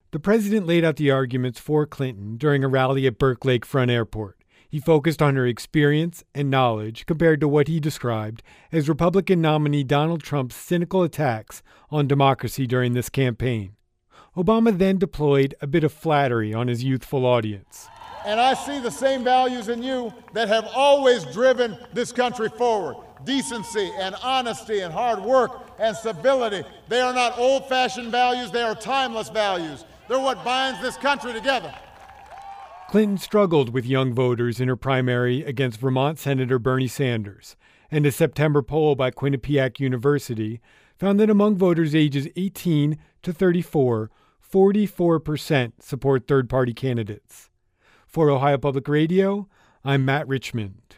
The president laid out the arguments for Clinton during a rally at Burke Lakefront Airport. He focused on her experience and knowledge compared to what he described as Republican nominee Donald Trump's cynical attacks on democracy during this campaign. Obama then deployed a bit of flattery on his youthful audience. And I see the same values in you that have always driven this country forward. Decency and honesty and hard work and civility. They are not old-fashioned values, they are timeless values. They're what binds this country together. Clinton struggled with young voters in her primary against Vermont Senator Bernie Sanders, and a September poll by Quinnipiac University found that among voters ages 18 to 34, 44% support third-party candidates. For Ohio Public Radio, I'm Matt Richmond.